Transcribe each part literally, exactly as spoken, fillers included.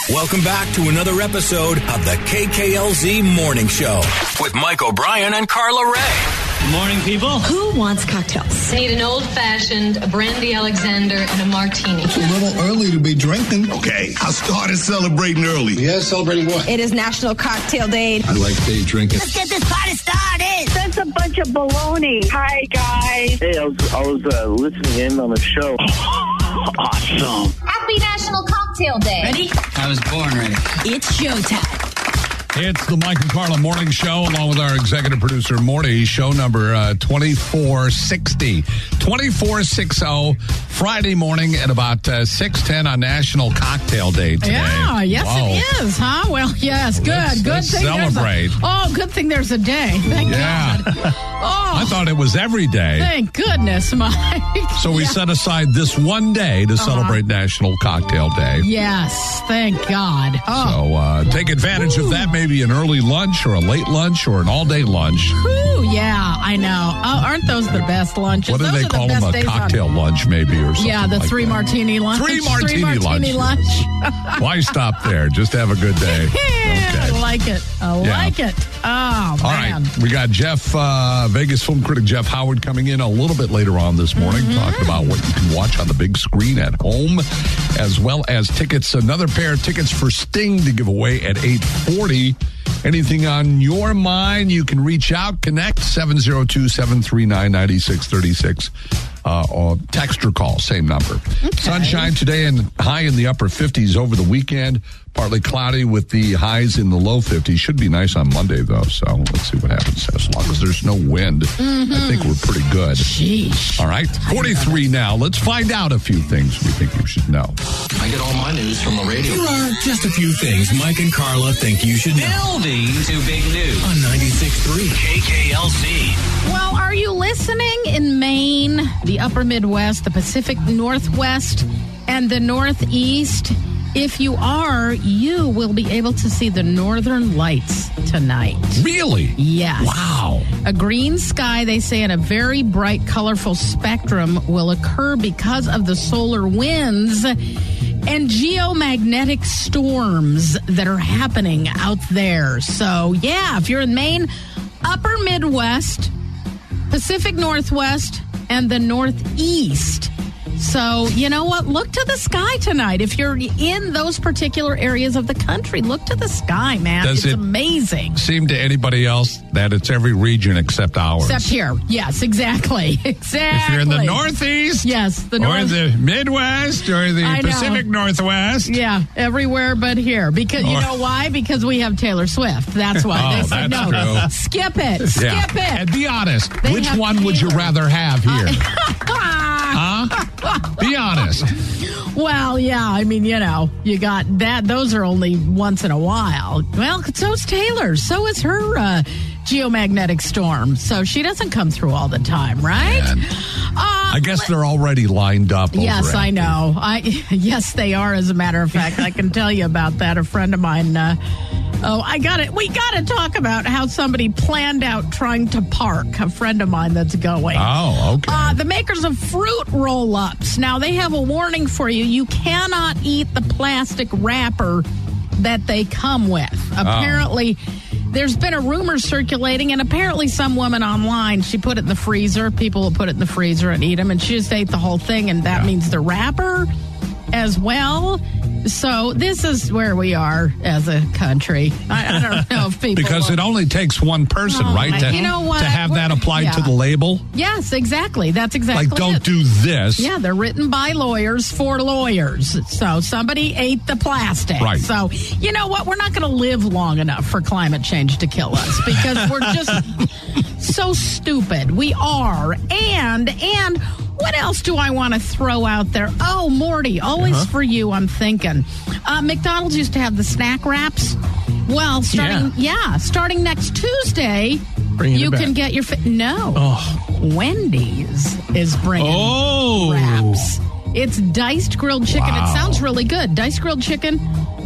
Welcome back to another episode of the K K L Z Morning Show with Mike O'Brien and Carla Ray. Good morning, people. Who wants cocktails? I need an old-fashioned, a brandy Alexander, and a martini. It's a little early to be drinking. Okay, I started celebrating early. Yeah, celebrating what? It is National Cocktail Day. I like day drinking. Let's get this party started. That's a bunch of baloney. Hi, guys. Hey, I was, I was uh, listening in on the show. Awesome. Happy National Cocktail Day. Ready? I was born ready. It's showtime. It's the Mike and Carla Morning Show, along with our executive producer, Morty, show number uh, twenty-four sixty. twenty-four sixty, Friday morning at about uh, six ten on National Cocktail Day today. Yeah, yes Wow. it is, huh? Well, yes, good. Let's- good let's thing there's celebrate. a, Oh, good thing there's a day. Thank Yeah. God. Oh, I thought it was every day. thank goodness, Mike. So we Yeah. set aside this one day to celebrate National Cocktail Day. Yes, thank God. Oh, So uh, take advantage of that, maybe an early lunch or a late lunch or an all-day lunch. whew, yeah, I know. Oh, aren't those the best lunches? What do Those they are the call best them? A days on- cocktail lunch, maybe, or something Yeah, the like three that. martini lunch. Three martini martini lunch. lunch. Why stop there? Just have a good day. Yeah, I like it. I Yeah. like it. Oh, All man. right, we got Jeff, uh, Vegas film critic Jeff Howard coming in a little bit later on this morning, Mm-hmm. talking about what you can watch on the big screen at home, as well as tickets, another pair of tickets for Sting to give away at eight forty. Anything on your mind, you can reach out, connect, seven oh two, seven three nine, nine six three six. Uh, or text or call, same number. Okay. Sunshine today and high in the upper fifties over the weekend. Partly cloudy with the highs in the low fifties. Should be nice on Monday, though. So let's see what happens. As long as there's no wind, Mm-hmm. I think we're pretty good. Sheesh. All right, forty-three now. Let's find out a few things we think you should know. I get all my news from the radio. There are just a few things Mike and Carla think you should know Building to big news. on ninety-six point three K K L Z. Well, are you listening in Maine, the upper Midwest, the Pacific Northwest, and the Northeast? If you are, you will be able to see the Northern Lights tonight. Really? Yes. Wow. A green sky, they say, and a very bright, colorful spectrum will occur because of the solar winds and geomagnetic storms that are happening out there. So, yeah, if you're in Maine, upper Midwest, Pacific Northwest, and the Northeast. So, you know what? Look to the sky tonight. If you're in those particular areas of the country, look to the sky, man. Does it's it amazing. Seem to anybody else that it's every region except ours? Except here. Yes, exactly. Exactly. If you're in the Northeast, Yes, the or North. the Midwest, or the I know. Pacific Northwest. Yeah, everywhere but here. Because you Or- know why? Because we have Taylor Swift. That's why. Oh, they said that's no. true. Skip it. Skip Yeah. it. And be honest, They which have one would you Taylor. rather have here? Huh? Be honest. Well, yeah, I mean, you know, you got that. Those are only once in a while. Well, so's Taylor. So is her uh, geomagnetic storm. So she doesn't come through all the time, right? Man. Uh, I guess they're already lined up. over Yes, at I the- know. I yes, they are. As a matter of fact, I can tell you about that. A friend of mine. Uh, oh, I got it. We got to talk about how somebody planned out trying to park. A friend of mine that's going. Oh, okay. Uh, the makers of fruit roll-ups. Now they have a warning for you. You cannot eat the plastic wrapper that they come with. Apparently. There's been a rumor circulating, and apparently some woman online, she put it in the freezer. People will put it in the freezer and eat them, and she just ate the whole thing, and that Yeah. means the wrapper as well. So this is where we are as a country. I, I don't know if people... Because it only takes one person, Oh, right, my- to, you know what? to have that We're- applied to yeah. the label? Yes, exactly. That's exactly Like, don't it. do this. Yeah, they're written by lawyers for lawyers. So somebody ate the plastic. Right. So, you know what? We're not going to live long enough for climate change to kill us because we're just so stupid. We are. And, and what else do I want to throw out there? Oh, Morty, always Uh-huh. for you, I'm thinking. Uh, McDonald's used to have the snack wraps. Well, starting, yeah, starting next Tuesday, Bringing it you back. can get your, fi- no. Oh. Wendy's is bringing Oh. wraps. It's diced grilled chicken. Wow. It sounds really good. Diced grilled chicken,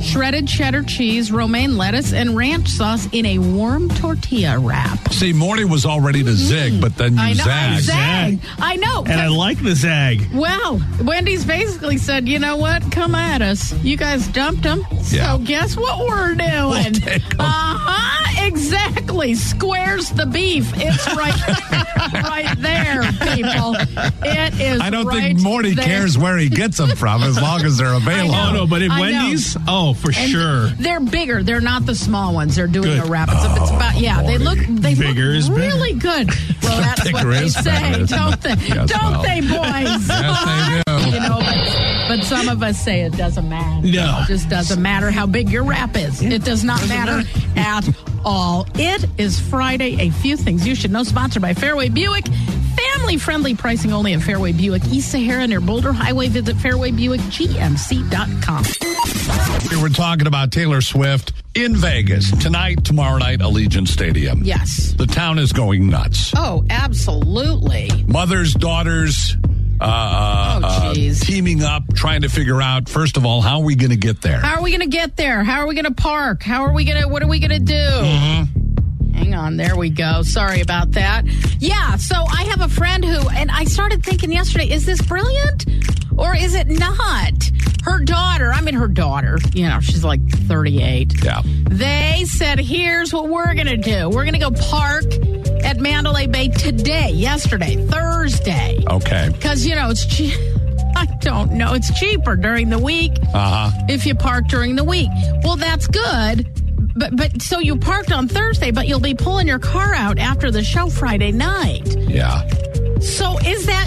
shredded cheddar cheese, romaine lettuce, and ranch sauce in a warm tortilla wrap. See, Morty was all ready to zig, but then you I know, I zagged. zagged. I know. And I like the zag. Well, Wendy's basically said, you know what? Come at us. You guys dumped them. Yeah. So guess what we're doing? We'll take 'em. Uh-huh. Exactly. Squares the beef. It's right, right there, people. It is I don't right think Morty there. cares where he gets them from as long as they're available. I Oh, no, but in I Wendy's, know. oh, for And sure. They're bigger. They're not the small ones. They're doing Good. a wrap. It's, it's about, yeah, they look, they Bigger is look better. really good. Well, that's what Bigger they is say, better, isn't don't it? they? Yes, don't well. they, boys? Yes, they do. You know, but, but some of us say it doesn't matter. No. It just doesn't matter how big your wrap is. It does not matter at all. It is Friday. A few things you should know. Sponsored by Fairway Buick. Family-friendly pricing only at Fairway Buick East Sahara near Boulder Highway. Visit fairway buick g m c dot com. We were talking about Taylor Swift in Vegas tonight, tomorrow night, Allegiant Stadium. Yes. The town is going nuts. Oh, absolutely. Mothers, daughters, uh, uh, Oh, uh, geez. teaming up, trying to figure out, first of all, how are we going to get there? How are we going to get there? How are we going to park? How are we going to, what are we going to do? Mm-hmm. Hang on, there we go. Sorry about that. Yeah, so I have a friend who, and I started thinking yesterday, is this brilliant or is it not? Her daughter, I mean her daughter, you know, she's like thirty-eight. Yeah. They said, here's what we're going to do. We're going to go park at Mandalay Bay today, yesterday, Thursday. Okay. Because, you know, it's cheap. I don't know. It's cheaper during the week Uh-huh. if you park during the week. Well, that's good. But but so you parked on Thursday, but you'll be pulling your car out after the show Friday night. Yeah. So is that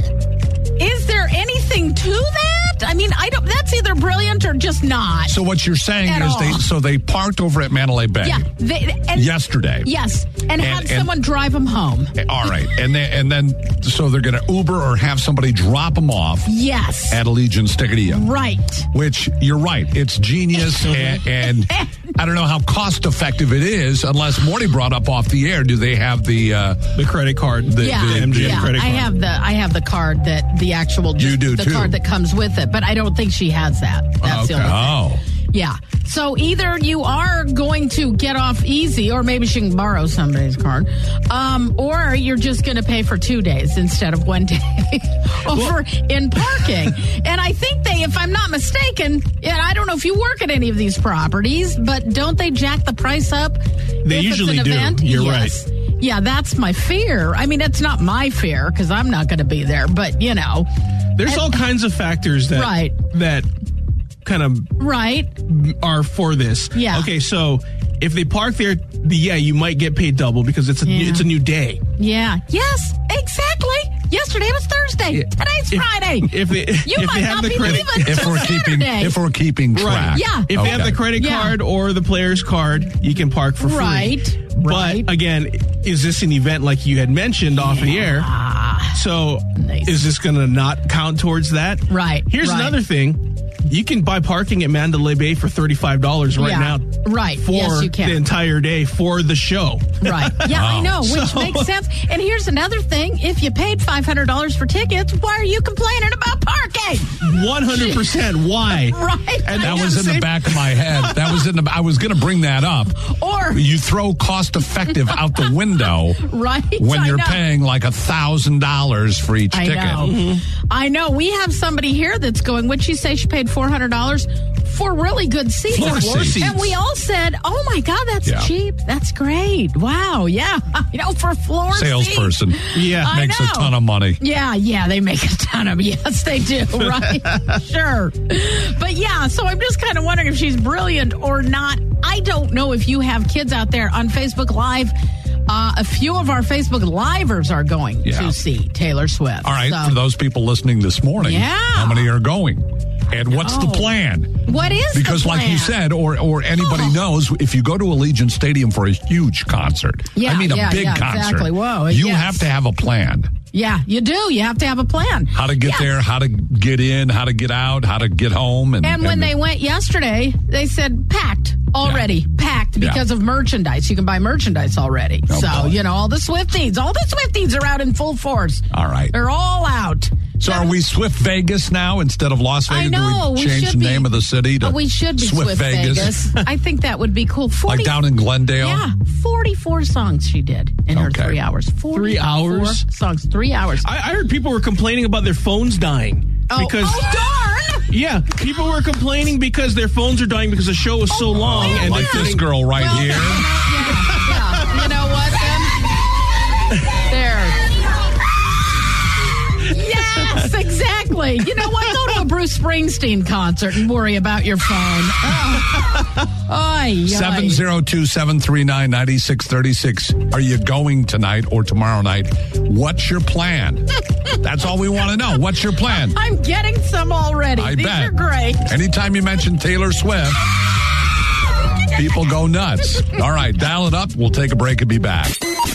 is there anything to that? I mean, I don't. That's either brilliant or just not. So what you're saying At is all. they so they parked over at Mandalay Bay yeah. They, and, yesterday. Yes, and, And- had and- someone drive them home. All right. And then and then so they're going to Uber or have somebody drop them off Yes. at Allegiant Stadium. Right. Which you're right, it's genius, and, and I don't know how cost effective it is. Unless Morty brought up off the air, do they have the uh, The credit card. the, Yeah, the M G M yeah. credit I card. have the I have the card that the actual just You do, the too. card that comes with it, but I don't think she has that. That's the Okay. only thing. Oh. Yeah. So either you are going to get off easy, or maybe she can borrow somebody's card, um, or you're just going to pay for two days instead of one day over in parking. And I think they, if I'm not mistaken, and I don't know if you work at any of these properties, but don't they jack the price up? They if usually it's an do. event? You're Yes. Yeah, that's my fear. I mean, it's not my fear because I'm not going to be there, but you know. There's all kinds of factors that Right. that kind of Right. are for this. Yeah. Okay, so if they park there, the, yeah, you might get paid double because it's a Yeah. it's a new day. Yeah. Yes, exactly. Yesterday was Thursday. Today's If- Friday. If they You if might they have not the be credit, leaving If till we're keeping Saturday. if we're keeping track, Yeah. if they have Okay. the credit Yeah. card or the player's card, you can park for free. Right, But right. again, is this an event like you had mentioned off the air? So Nice. is this going to not count towards that? Right, Here's right. another thing. You can buy parking at Mandalay Bay for thirty-five dollars right Yeah, now. right. For Yes, you can. the entire day for the show. Right. Yeah, I know, which So- makes sense. And here's another thing. If you paid five hundred dollars for tickets, why are you complaining about parking? one hundred percent. Why? Right. And That I was know. in the back of my head. That was in the. I was going to bring that up. Or, You throw cost effective out the window right. when I you're know. paying like a thousand dollars for each I ticket. know. I know. We have somebody here that's going, what'd you say she paid four hundred dollars for really good seats? Floor seats. And we all said, oh my God, that's Yeah. cheap. That's great. Wow. Yeah. You know, for floor Salesperson seats. Yeah. I makes a know. ton of money. Yeah, yeah, they make a ton of, yes, they do, right? Sure. But yeah, so I'm just kind of wondering if she's brilliant or not. I don't know if you have kids out there on Facebook Live. Uh, a few of our Facebook Livers are going Yeah. to see Taylor Swift. All right, So- for those people listening this morning, Yeah. how many are going? And what's the Oh. plan? What is the Because like you plan? said, or or anybody Oh. knows, if you go to Allegiant Stadium for a huge concert, Yeah, I mean a yeah, big yeah, concert, exactly. Whoa, you yes. have to have a plan. Yeah, you do. You have to have a plan. How to get Yeah. there, how to get in, how to get out, how to get home. And, And when and- they went yesterday, they said packed already, packed Yeah. because of merchandise. You can buy merchandise already. Oh, so, boy. you know, all the Swifties, all the Swifties are out in full force. All right. They're all out. So are we Swift Vegas now instead of Las Vegas? I know. Do we we change should the be, name of the city to uh, we should be Swift, Swift Vegas? Vegas. I think that would be cool. forty, Like down in Glendale? Yeah, forty-four songs she did in her Okay. three hours. Three hours? songs, three hours. I, I heard people were complaining about their phones dying. Oh, because, oh, darn! Yeah, people were complaining because their phones are dying because the show was so long. man, and Like they're this getting- girl right Well, here. Yeah, yeah. You know what, then? There. Yes, exactly. You know what? Go to a Bruce Springsteen concert and worry about your phone. Oh. Oy, seven zero two, seven three nine, nine six three six. Are you going tonight or tomorrow night? What's your plan? That's all we want to know. What's your plan? I'm getting some already. I These bet. are great. Anytime you mention Taylor Swift, people go nuts. All right, dial it up. We'll take a break and be back.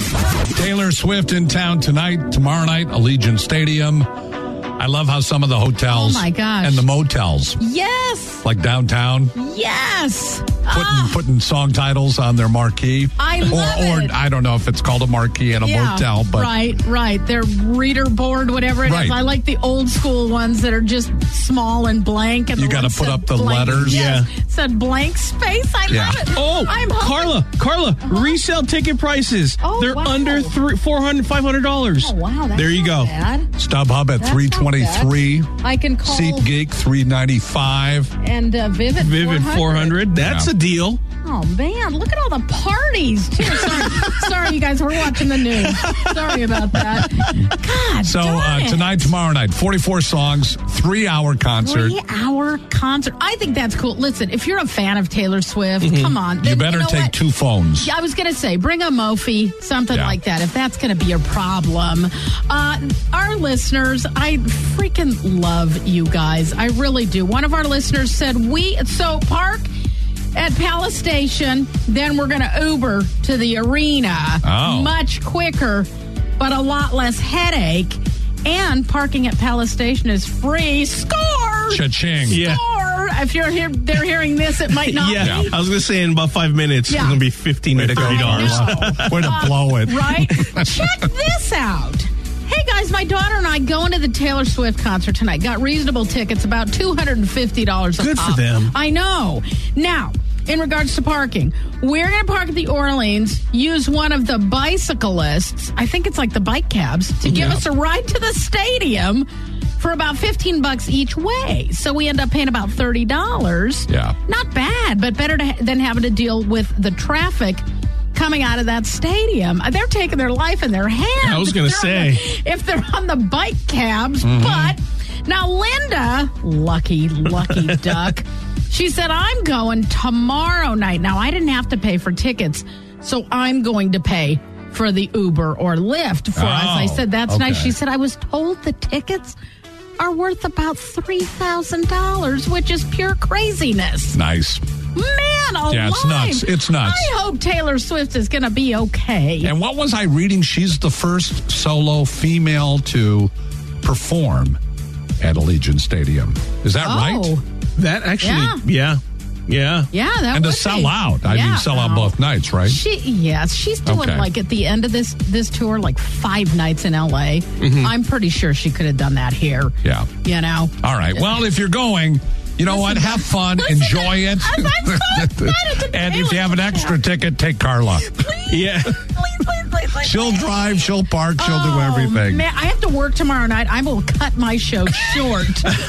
Taylor Swift in town tonight, tomorrow night, Allegiant Stadium. I love how some of the hotels Oh, my gosh. and the motels, Yes. like downtown, Yes. putting Ah, putting song titles on their marquee. I or, love or it. I don't know if it's called a marquee and a yeah, motel, but right, right. Their reader board, whatever it Right. is. I like the old school ones that are just small and blank. And You the gotta ones put said up the blank. letters. Yes, Yeah. said blank space. I Yeah. love it. Oh, I'm hoping- Carla, Carla, resale ticket prices. Oh, They're wow. under three, four hundred dollars, five hundred dollars. Oh, wow. That's there you not go. bad. StubHub at That's three not twenty-three. bad. I can call SeatGeek three ninety-five. and uh, Vivid Vivid four hundred. That's Yeah. a deal. Oh, man. Look at all the parties, too. Sorry, Sorry you guys. We're watching the news. Sorry about that. God So darn uh, it. tonight, tomorrow night, forty-four songs, three-hour concert. Three-hour concert. I think that's cool. Listen, if you're a fan of Taylor Swift, come on. Mm-hmm. You then better know take what? two phones. Yeah, I was going to say, bring a Mophie, something Yeah. like that, if that's going to be your problem. Uh, our listeners, I freaking love you guys. I really do. One of our listeners said, we, so park at Palace Station, then we're going to Uber to the arena. Oh. Much quicker, but a lot less headache. And parking at Palace Station is free. Score! Cha-ching. Yeah. Score! If you're here, they're hearing this, it might not Yeah. be. I was going to say in about five minutes, Yeah. it's going to be fifteen Way to to go, thirty dollars. I know. Way to blow it. Right? Check this out. Hey guys, my daughter and I going to the Taylor Swift concert tonight. Got reasonable tickets, about two hundred fifty dollars a Good for pop. them. I know. Now, in regards to parking, we're going to park at the Orleans, use one of the bicyclists, I think it's like the bike cabs, to give Yeah. us a ride to the stadium for about fifteen bucks each way. So we end up paying about thirty dollars. Yeah. Not bad, but better to ha- than having to deal with the traffic coming out of that stadium. They're taking their life in their hands. I was gonna if they're on say. the- if they're on the bike cabs. Mm-hmm. But now Linda, lucky, lucky duck, she said, I'm going tomorrow night. Now, I didn't have to pay for tickets, so I'm going to pay for the Uber or Lyft for us. I Oh, said, that's nice. okay. She said, I was told the tickets are worth about three thousand dollars, which is pure craziness. Nice. Man alive. Yeah, it's nuts. It's nuts. I hope Taylor Swift is going to be okay. And what was I reading? She's the first solo female to perform at Allegiant Stadium. Is that Oh. right? That actually, Yeah. yeah. Yeah. Yeah, that And to would sell be. out. I Yeah. mean, sell out Oh. both nights, right? She yes, she's doing Okay. like at the end of this this tour, like five nights in L A. Mm-hmm. I'm pretty sure she could have done that here. Yeah. You know. All right. Well, if you're going, you know what? Have fun. listen, Enjoy it. I'm so excited to And be if you have an with extra ticket, take Carla. Yeah. Please, please, please, please. She'll drive, she'll park, she'll do Oh, everything. Man, I have to work tomorrow night. I will cut my show short.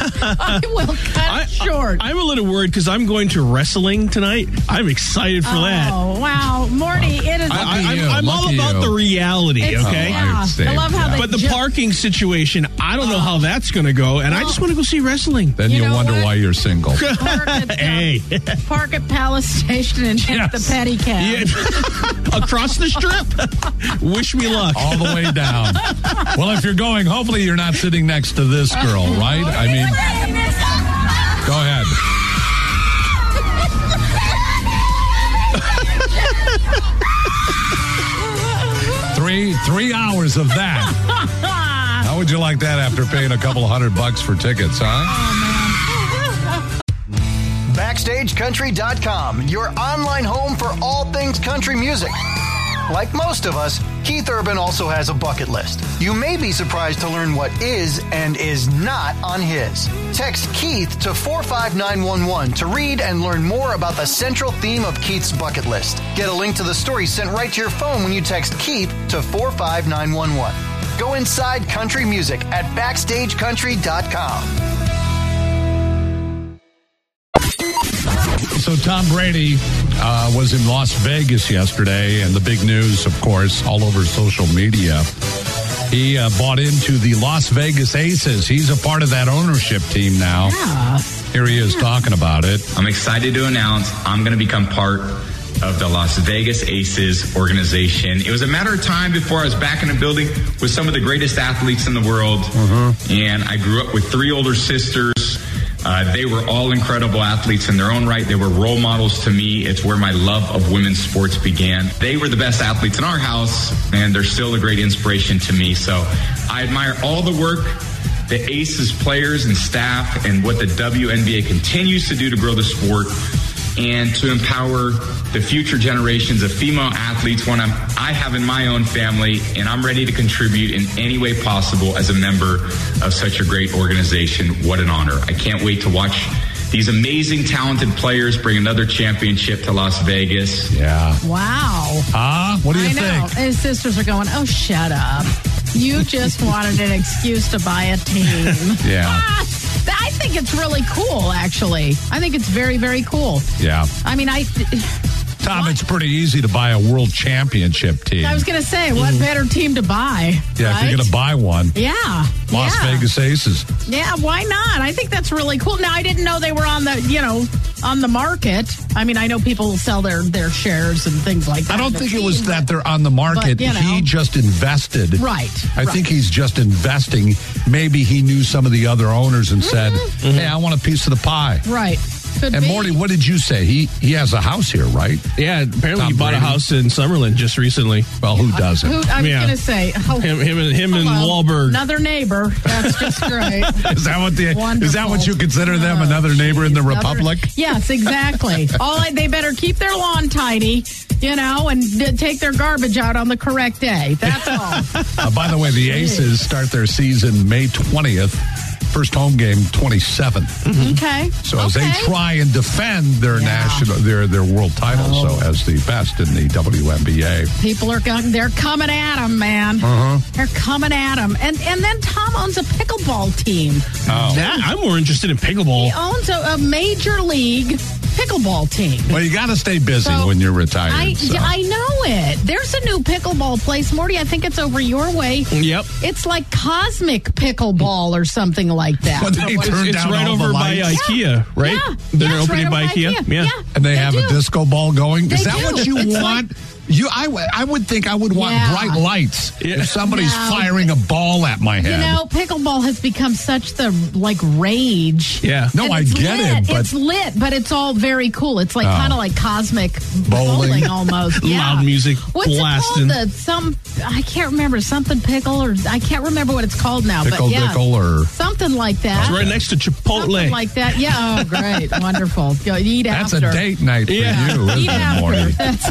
I will cut I, it short. I, am a little worried because I'm going to wrestling tonight. I'm excited for that. Oh, wow. Morty, it is. I, I, Lucky you, I'm, I'm all lucky about you. the reality, It's- okay? Oh, I yeah. understand, I love how yeah. they But the just- parking situation, I don't know how that's going to go, and I just want to go see wrestling. Then You you'll know wonder what? why you're single. Park at, uh, Hey. park at Palace Station and take Yes. the pedicab. Yeah. Across the strip. Wish me luck. All the way down. Well, if you're going, hopefully you're not sitting next to this girl, right? I mean, go ahead. Three three hours of that. How would you like that after paying a couple hundred bucks for tickets, huh? Backstage Country dot com, your online home for all things country music. Like most of us, Keith Urban also has a bucket list. You may be surprised to learn what is and is not on his. Text Keith to four five nine one one to read and learn more about the central theme of Keith's bucket list. Get a link to the story sent right to your phone when you text Keith to four five nine one one. Go inside country music at backstage country dot com. So Tom Brady uh, was in Las Vegas yesterday, and the big news, of course, all over social media. He uh, bought into the Las Vegas Aces. He's a part of that ownership team now. Yeah. Here he is talking about it. I'm excited to announce I'm going to become part of the Las Vegas Aces organization. It was a matter of time before I was back in the building with some of the greatest athletes in the world. Uh-huh. And I grew up with three older sisters. Uh, they were all incredible athletes in their own right. They were role models to me. It's where my love of women's sports began. They were the best athletes in our house, and they're still a great inspiration to me. So I admire all the work the Aces players and staff and what the W N B A continues to do to grow the sport and to empower the future generations of female athletes, one I'm, I have in my own family, and I'm ready to contribute in any way possible as a member of such a great organization. What an honor. I can't wait to watch these amazing, talented players bring another championship to Las Vegas. Yeah. Wow. Ah, uh, what do you I think? know. His sisters are going, oh, shut up. You just wanted an excuse to buy a team. Yeah. Ah, I think it's really cool, actually. I think it's very, very cool. Yeah. I mean, I... Tom, what? It's pretty easy to buy a world championship team. I was going to say, what mm. better team to buy? Yeah, right? if you're going to buy one. Yeah. Las yeah. Vegas Aces. Yeah, why not? I think that's really cool. Now, I didn't know they were on the, you know, on the market. I mean, I know people sell their, their shares and things like that. I don't think it was that they're on the market. But, you know, he just invested. Right. I right. think he's just investing. Maybe he knew some of the other owners and said, mm-hmm. hey, I want a piece of the pie. Right. Could and be. Morty, what did you say? He he has a house here, right? Yeah, apparently Tom he bought Brady. a house in Summerlin just recently. Well, who doesn't? Uh, who, I was yeah. going to say, oh, him, him and him and hello, Wahlberg. Another neighbor. That's just great. Is that what the Wonderful. Is that what you consider them? Oh, another neighbor in the another, Republic? Yes, exactly. All I, they better keep their lawn tidy, you know, and d- take their garbage out on the correct day. That's all. uh, by the way, the Aces start their season May twentieth. First home game, twenty-seventh. Mm-hmm. Okay. So as okay. they try and defend their yeah. national, their their world title, oh. so as the best in the W N B A. People are going, they're coming at them, man. Uh-huh. They're coming at them. And and then Tom owns a pickleball team. Oh. That, I'm more interested in pickleball. He owns a, a major league pickleball team. Well, you got to stay busy so when you're retired. I, so. I know it. There's a new pickleball place, Morty. I think it's over your way. Yep. It's like Cosmic Pickleball or something like that. Well, they turned it's down right all over the by lights. IKEA, Yeah. right? Yeah. They're yeah, opening right by IKEA. IKEA. Yeah. yeah. And they, they have do. a disco ball going. They Is that do. what you It's want? like, You, I, w- I would think I would want Yeah. bright lights Yeah. if somebody's No. firing a ball at my head. You know, pickleball has become such the, like, rage. Yeah. no, And I it's get lit. it, but It's lit, but it's all very cool. It's like Oh. kind of like cosmic Bowling. bowling, almost. Yeah. Loud music What's blasting. it called? The, some, I can't remember. Something pickle, or I can't remember what it's called now. pickle but yeah, dickle or something like that. It's right next to Chipotle. Something like that. Yeah. Oh, great. Wonderful. Go eat that's after. a date night for Yeah. you, isn't Eat it, after. Morty? That's,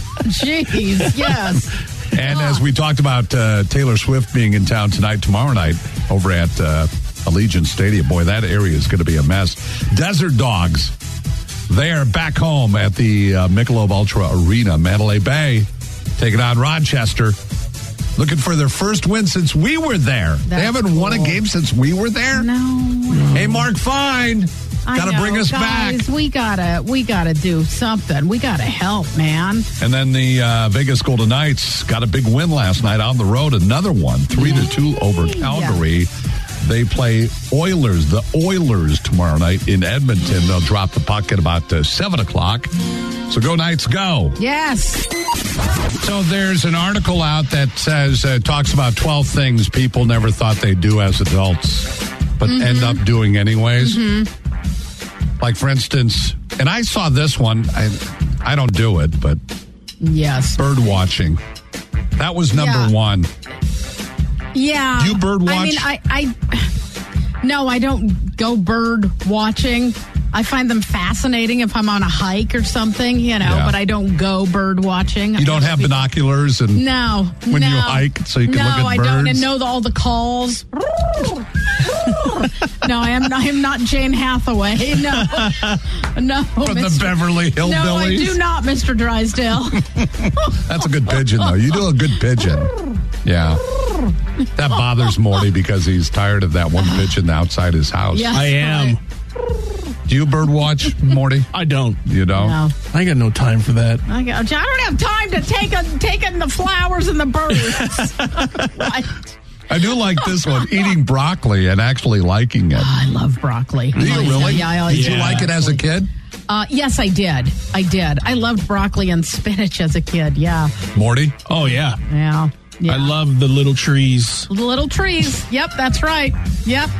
jeez. Yes. And as we talked about uh, Taylor Swift being in town tonight, tomorrow night, over at uh, Allegiant Stadium, boy, that area is going to be a mess. Desert Dogs, they are back home at the uh, Michelob Ultra Arena, Mandalay Bay, taking on Rochester. Looking for their first win since we were there. That's they haven't cool. won a game since we were there? No. Hey, Mark Fine. Got to bring us guys, back. We gotta, we gotta do something. We gotta help, man. And then the uh, Vegas Golden Knights got a big win last night on the road. Another one, three to two over Calgary. They play Oilers, the Oilers, tomorrow night in Edmonton. They'll drop the puck at about uh, seven o'clock. So go Knights, go. Yes. So there's an article out that says, uh, talks about twelve things people never thought they'd do as adults, but Mm-hmm. end up doing anyways. Mm-hmm. Like, for instance, and I saw this one. I, I don't do it, but Yes. bird watching. That was number Yeah. one. Yeah. Do you bird watch? I mean, I, I, no, I don't go bird watching. I find them fascinating if I'm on a hike or something, you know, Yeah. but I don't go bird watching. You don't have binoculars and No. when no. you hike so you can no, look at I birds? don't, and know the, all the calls. No, I am, I am not Jane Hathaway. No. No. From the Mister Beverly Hillbillies? No, I do not, Mister Drysdale. That's a good pigeon, though. You do a good pigeon. Yeah. That bothers Morty because he's tired of that one pigeon outside his house. Yes, I am. Do you bird watch, Morty? I don't. You don't? No. I got no time for that. I, got, I don't have time to take, a, take in the flowers and the birds. Right. I do like this one, eating broccoli and actually liking it. Oh, I love broccoli. Do you Oh, really? Yeah, I like Did you yeah. like it as a kid? Uh, yes, I did. I did. I loved broccoli and spinach as a kid. Yeah. Morty? Oh, yeah. Yeah. yeah. I love the little trees. The little trees. Yep, that's right. Yep.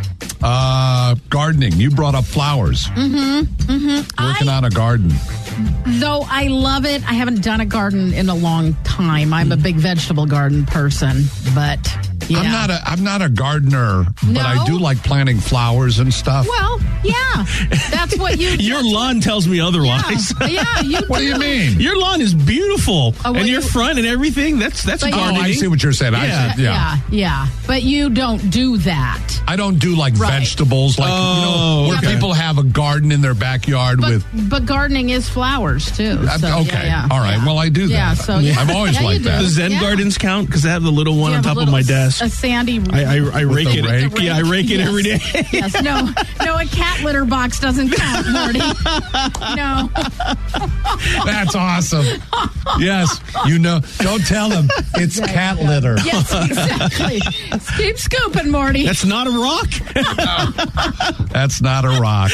Uh, gardening. You brought up flowers. Mm-hmm. Mm-hmm. Working I, on a garden. Though I love it, I haven't done a garden in a long time. I'm a big vegetable garden person, but yeah. I'm not a I'm not a gardener, but No? I do like planting flowers and stuff. Well, yeah. That's what you Your lawn tells me otherwise. Yeah, yeah you What do you mean? Your lawn is beautiful. Oh, well, and your you- front and everything, that's that's But you- gardening. Oh, I see what you're saying. I Yeah. see, yeah. yeah, yeah. But you don't do that. I don't do like Right. vegetables, like Oh, you know, where okay. people have a garden in their backyard But, with. but gardening is flowers too. Uh, So, okay, yeah, yeah, all right. yeah. Well, I do that. Yeah, so yeah. I've always Yeah, you liked do. that. The Zen Yeah. gardens count because I have the little one You on have a top of little my s- desk. A sandy. I, I, I With rake the it. rake? Yeah, I rake it Yes. every day. Yes, no, no, a cat litter box doesn't count, Morty. No. That's awesome. Yes, you know. Don't tell them it's cat litter. Yes, exactly. Keep scooping, Morty. That's not a rock. That's not a rock.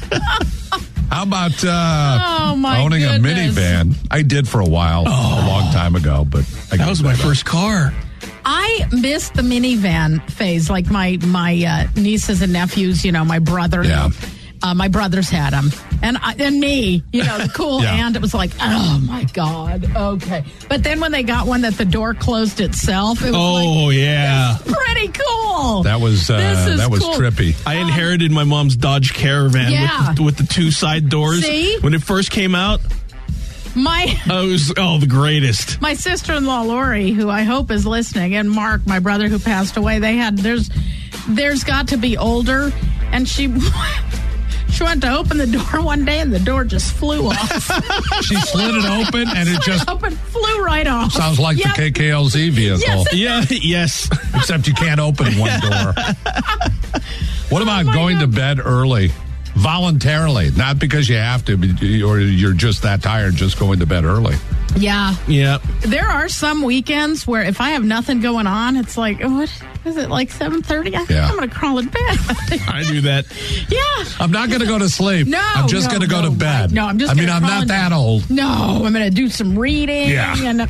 How about uh, Oh, my owning goodness. a minivan? I did for a while, a long time ago, but I That was my first car. I missed the minivan phase. Like my my uh, nieces and nephews, you know, my brother. Yeah. Uh, my brothers had them, and I, and me, you know, the cool Yeah. aunt. It was like, oh my god, okay. But then when they got one that the door closed itself, it was Oh, like, yeah. pretty cool. That was uh, This is that was cool. trippy. I inherited my mom's Dodge Caravan Yeah. with, the, with the two side doors. See? When it first came out, My oh, it was oh the greatest. my sister-in-law Lori, who I hope is listening, and Mark, my brother who passed away, they had there's there's got to be older, and she she went to open the door one day, and the door just flew off. She slid it open, and it just open, flew right off. sounds like Yep. the K K L Z vehicle. Yes, it Yeah, yes. Except you can't open one door. What about Oh, my going to God. bed early? Voluntarily, not because you have to, but- or you're just that tired, just going to bed early. Yeah. Yeah. There are some weekends where if I have nothing going on, it's like, oh, what is it, like seven thirty? I think Yeah. I'm going to crawl in bed. I do that. Yeah. I'm not going to go to sleep. No, I'm just no, going to go no, to bed. No, I'm just I mean, gonna I'm crawl not in that bed. old. No, I'm going to do some reading. Yeah. And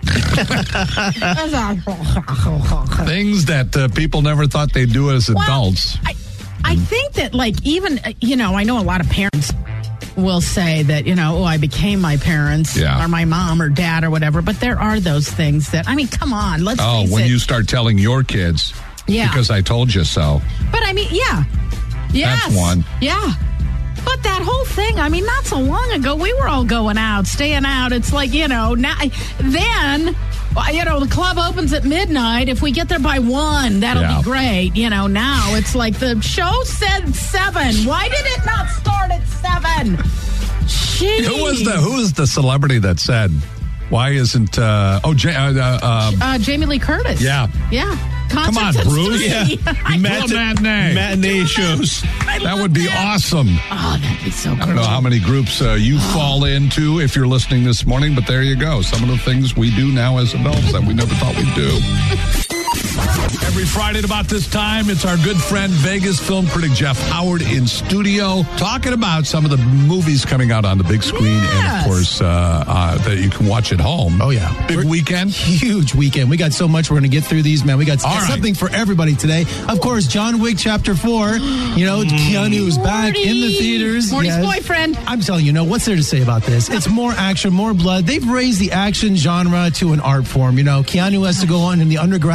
Things that uh, people never thought they'd do as Well, adults. I, I think that, like, even, uh, you know, I know a lot of parents will say that, you know, oh, I became my parents Yeah. or my mom or dad or whatever. But there are those things that, I mean, come on, let's Oh, face when it. you start telling your kids, Yeah. because I told you so. But I mean, yeah. Yes. That's one. Yeah. But that whole thing, I mean, not so long ago, we were all going out, staying out. It's like, you know, now, then, you know, the club opens at midnight. If we get there by one, that'll Yeah. be great. You know, now it's like the show said seven. Why did it not start at seven? Jeez. Who was the Who was the celebrity that said, "Why isn't?" Uh, oh, J- uh, uh, Uh, Jamie Lee Curtis. Yeah. Yeah. Come on, Concerts at Bruce. three. Yeah. I Mat- do a matinee. Matinee shows. I that love would be that. awesome. Oh, that'd be so cool. I don't know how many groups uh, you fall into if you're listening this morning, but there you go. Some of the things we do now as adults that we never thought we'd do. Every Friday at about this time, it's our good friend, Vegas film critic Jeff Howard in studio, talking about some of the movies coming out on the big screen and, of Yes. course, uh, uh, that you can watch at home. Oh, yeah. Big We're- weekend. Huge weekend. We got so much. We're going to get through these, man. We got All right. something for everybody today. Of course, John Wick Chapter four. You know, Keanu is back in the theaters. Morty's Yes. boyfriend. I'm telling you, no, what's there to say about this? It's more action, more blood. They've raised the action genre to an art form. You know, Keanu has to go on in the underground and find his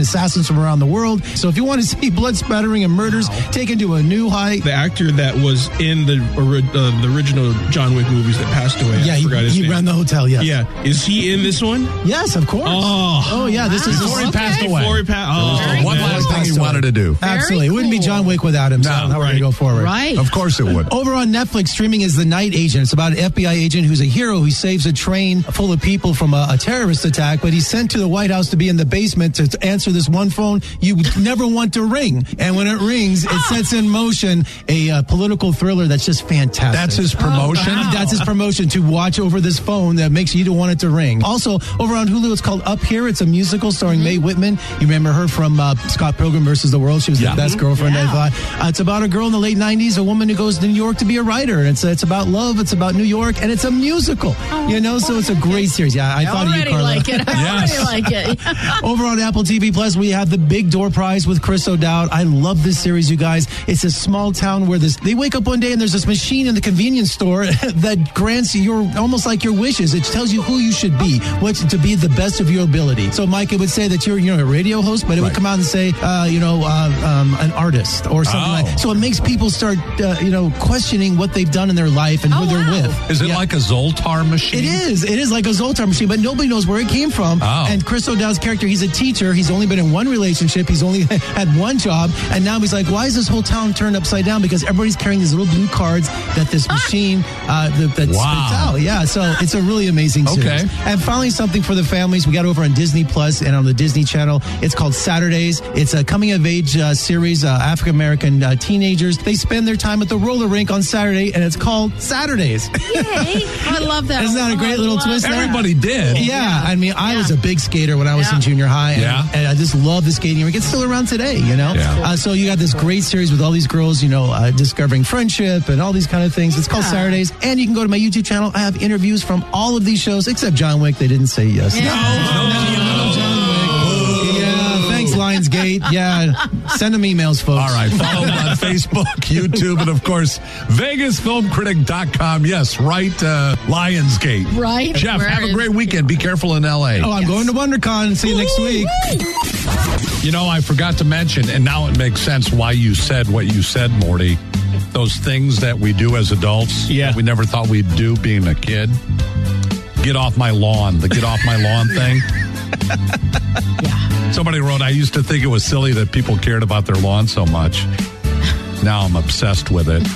assassins from around the world. So if you want to see blood spattering and murders wow. taken to a new height. The actor that was in the uh, the original John Wick movies that passed away. Yeah, I he, forgot his he name. ran the hotel, yes. Yeah. Is he in this one? Yes, of course. Oh, oh yeah. This is before he okay. passed away. Before he passed oh, one last thing he wanted to do. Very Absolutely. Cool. It wouldn't be John Wick without him. So no, how right. we're going to go forward. Right. Of course it would. Over on Netflix, streaming is The Night Agent. It's about an F B I agent who's a hero who saves a train full of people from a, a terrorist attack, but he's sent to the White House to be in the basement to, to answer this one phone you never want to ring. And when it rings, it sets in motion a uh, political thriller that's just fantastic. That's his promotion? Oh, wow. That's his promotion, to watch over this phone that makes you want it to ring. Also, over on Hulu, it's called Up Here. It's a musical starring mm-hmm. Mae Whitman. You remember her from uh, Scott Pilgrim versus the World. She was yeah. the best girlfriend yeah. I thought. Uh, it's about a girl in the late nineties, a woman who goes to New York to be a writer. And it's, it's about love. It's about New York. And it's a musical. Oh, you know, so it's a great series. Yeah, I, I thought of you, Carla. Like it. I yes. already like it. Over on Apple T V Plus, we have the Big Door Prize with Chris O'Dowd. I love this series, you guys. It's a small town where this they wake up one day and there's this machine in the convenience store that grants your almost like your wishes. It tells you who you should be, what to be the best of your ability. So, Mike, it would say that you're you know a radio host, but it right. would come out and say uh, you know uh, um, an artist or something oh. like. So it makes people start uh, you know questioning what they've done in their life and oh, who they're wow. with. Is it yeah. like a Zoltar machine? It is. It is like a Zoltar machine, but nobody knows where it came from. Oh. And Chris O'Dowd's character, he's a teacher. He's only been in one relationship. He's only had one job. And now he's like, why is this whole town turned upside down? Because everybody's carrying these little blue cards that this machine uh, that, that wow. spits out. Yeah, so it's a really amazing series. Okay. And finally, something for the families. We got over on Disney Plus and on the Disney Channel. It's called Saturdays. It's a coming-of-age uh, series. Uh, African-American uh, teenagers, they spend their time at the roller rink on Saturday, and it's called Saturdays. Yay. I love that. Isn't that a great oh, little twist? Everybody did. Yeah, yeah. I mean, I yeah. was a big skater when I was yeah. in junior high, and, yeah. and I just love the skating rink. It's still around today, you know? Yeah. Uh, so you got this great series with all these girls, you know, uh, discovering friendship and all these kind of things. It's called yeah. Saturdays, and you can go to my YouTube channel. I have interviews from all of these shows, except John Wick. They didn't say yes. Yeah. No, no, no, no, John Wick. Yeah, thanks, Lionsgate. Yeah, send them emails, folks. All right, follow them on Facebook, YouTube, and, of course, Vegas Film Critic dot com. Yes, right, uh, Lionsgate. Right. Jeff, Where have a is- great weekend. Be careful in L A. Oh, I'm Yes. going to WonderCon. See you next week. You know, I forgot to mention, and now it makes sense why you said what you said, Morty. Those things that we do as adults yeah. that we never thought we'd do being a kid. Get off my lawn. The get off my lawn thing. Yeah. Somebody wrote, I used to think it was silly that people cared about their lawn so much. Now I'm obsessed with it.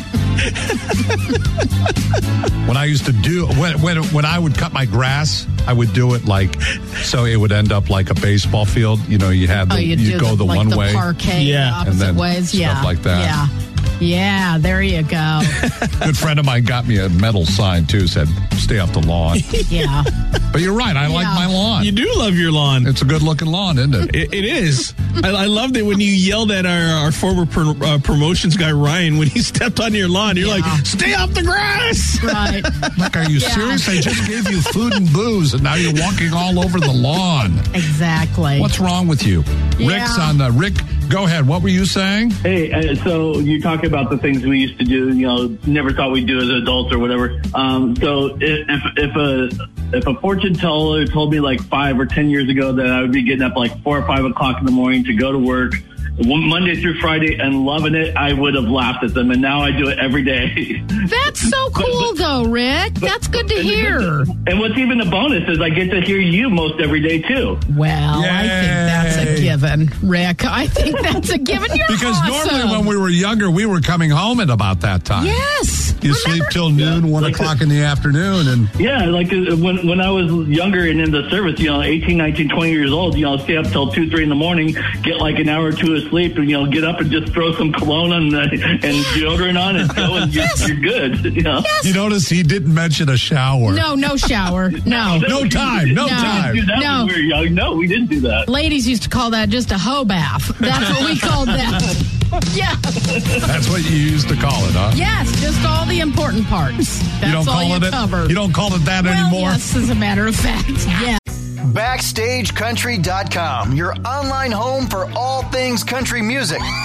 When I used to do, when, when when I would cut my grass, I would do it like, so it would end up like a baseball field. You know, you had the, Oh, you you go the, the like one the way. parquet Yeah. opposite And then ways. stuff Yeah. like that. Yeah. Yeah, there you go. Good friend of mine got me a metal sign too, said, stay off the lawn. Yeah. But you're right, I Yeah. like my lawn. You do love your lawn. It's a good looking lawn, isn't it? It, it is. I, I loved it when you yelled at our, our former pro, uh, promotions guy, Ryan, when he stepped on your lawn. You're Yeah. like, stay off the grass. Right. Like, are you Yeah. serious? I just gave you food and booze, and now you're walking all over the lawn. Exactly. What's wrong with you? Yeah. Rick's on the, Rick, go ahead. What were you saying? Hey, uh, so you talk about the things we used to do, you know, never thought we'd do as adults or whatever. Um, so if, if a if a fortune teller told me like five or ten years ago that I would be getting up like four or five o'clock in the morning to go to work Monday through Friday and loving it, I would have laughed at them. And now I do it every day. That's so cool, but, though, Rick. But, That's good to and hear. And what's even a bonus is I get to hear you most every day, too. Well, Yay. I think that's a given, Rick. I think that's a given. You're Because awesome. normally when we were younger, we were coming home at about that time. Yes. You Remember? sleep till noon, Yeah. one Like o'clock the- in the afternoon. And Yeah, like uh, when when I was younger and in the service, you know, eighteen, nineteen, twenty years old, you know, stay up till two, three in the morning, get like an hour or two of sleep, and, you know, get up and just throw some cologne on the, and deodorant on and go, and you're, Yes. you're good. You know? Yes. you notice he didn't mention a shower. No, no shower. No. No time. No, No. time. Dude, that No. was weird, young. No, we didn't do that. Ladies used to call that just a hoe bath. That's what we called that. Yeah. That's what you used to call it, huh? Yes, just all the important parts. That's you don't all call you it it? covered. You don't call it that well, anymore? yes, as a matter of fact. Yeah. Backstage Country dot com, your online home for all things country music.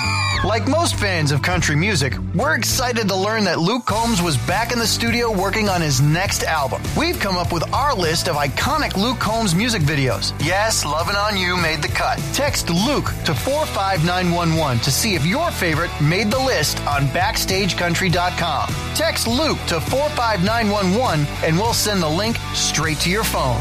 Like most fans of country music, we're excited to learn that Luke Combs was back in the studio working on his next album. We've come up with our list of iconic Luke Combs music videos. Yes, Lovin' on You made the cut. Text Luke to four five nine one one to see if your favorite made the list on backstage country dot com. Text Luke to four five nine one one and we'll send the link straight to your phone.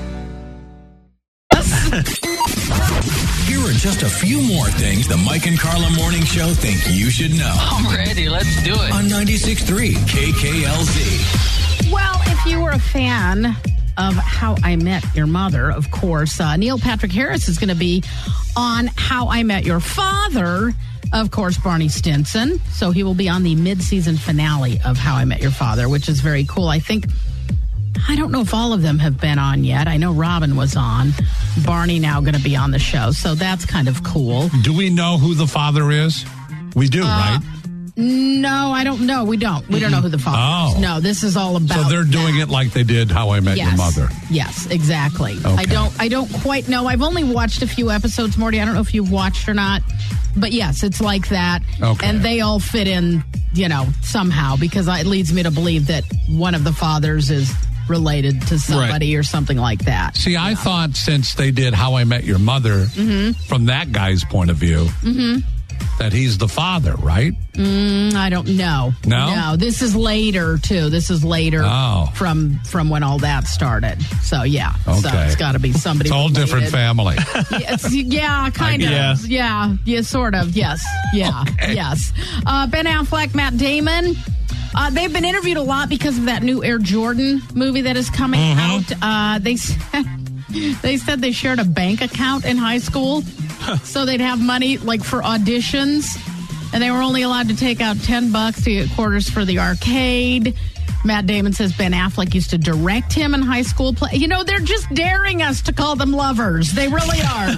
Here are just a few more things the Mike and Carla Morning Show think you should know. I'm ready. Let's do it. On ninety-six point three K K L Z. Well, if you were a fan of How I Met Your Mother, of course, uh, Neil Patrick Harris is going to be on How I Met Your Father. Of course, Barney Stinson. So he will be on the mid-season finale of How I Met Your Father, which is very cool. I think, I don't know if all of them have been on yet. I know Robin was on. Barney now going to be on the show. So that's kind of cool. Do we know who the father is? We do, uh, right? No, I don't know. We don't. We don't know who the father oh. is. No, this is all about. So they're doing that. it like they did How I Met yes. Your Mother. Yes, exactly. Okay. I don't. I don't quite know. I've only watched a few episodes, Morty. I don't know if you've watched or not, but yes, it's like that. Okay. And they all fit in, you know, somehow because it leads me to believe that one of the fathers is related to somebody right. or something like that. See, I know? thought since they did How I Met Your Mother, mm-hmm. from that guy's point of view, mm-hmm. that he's the father, right? Mm, I don't know. No? No, this is later, too. This is later oh. from from when all that started. So, yeah. Okay. So it's got to be somebody It's a whole related. different family. Yes, yeah, kind of. Yeah. yeah. Yeah, sort of. Yes. Yeah. Okay. Yes. Uh, Ben Affleck, Matt Damon. Uh, they've been interviewed a lot because of that new Air Jordan movie that is coming mm-hmm. out. Uh, they said, they said they shared a bank account in high school so they'd have money like for auditions, and they were only allowed to take out ten bucks to get quarters for the arcade. Matt Damon says Ben Affleck used to direct him in high school play. You know, they're just daring us to call them lovers. They really are.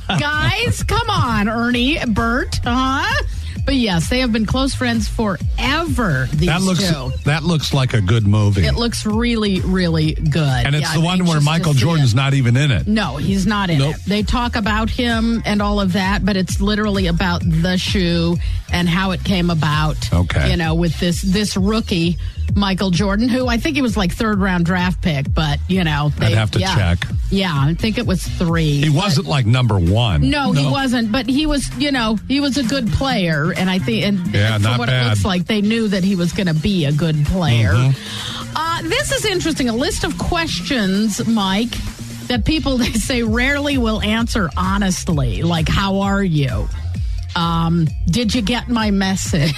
Guys, come on, Ernie, Bert, huh? But yes, they have been close friends forever, these that looks, two. That looks like a good movie. It looks really, really good. And it's yeah, the I'm one where anxious Michael to see Jordan's it. not even in it. No, he's not in nope. it. They talk about him and all of that, but it's literally about the shoe and how it came about. Okay. You know, with this this rookie, Michael Jordan, who I think he was like third round draft pick, but, you know. They, I'd have to yeah. check. Yeah, I think it was three. He wasn't like number one. No, he wasn't, but he was, you know, he was a good player, and I think, and yeah, from not what bad. it looks like, they knew that he was going to be a good player. Mm-hmm. Uh, this is interesting. A list of questions, Mike, that people, they say, rarely will answer honestly, like, how are you? Um, did you get my message?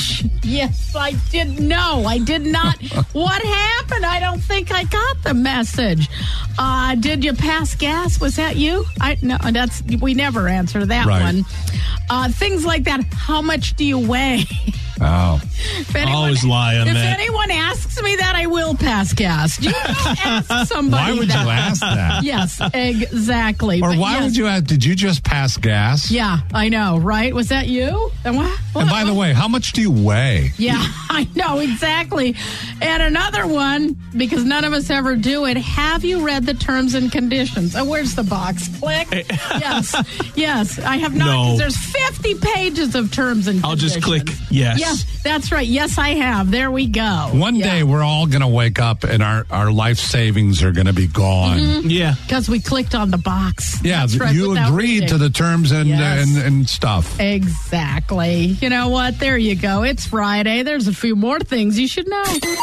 Yes, I did. No, I did not. What happened? I don't think I got the message. Uh, did you pass gas? Was that you? I no, that's we never answer that right. one. Uh, things like that. How much do you weigh? Oh, If anyone, always lie on if that. If anyone asks me that, I will pass gas. You don't ask somebody why would that. you ask that? Yes, exactly. Or But why yes. would you ask? Did you just pass gas? Yeah, I know, right? Was that you? And, what, what, And by the way, how much do you weigh? Yeah, I know, exactly. And another one, because none of us ever do it, have you read the terms and conditions? Oh, where's the box? Click. Yes, yes. I have not. No. There's fifty pages of terms and I'll conditions. just click yes. Yes, that's right. Yes, I have. There we go. One yeah. day we're all going to wake up and our, our life savings are going to be gone. Mm-hmm. Yeah. Because we clicked on the box. Yeah, That's right, you without agreed reading. to the terms and, Yes. and and stuff. Exactly. You know what? There you go. It's Friday. There's a few more things you should know.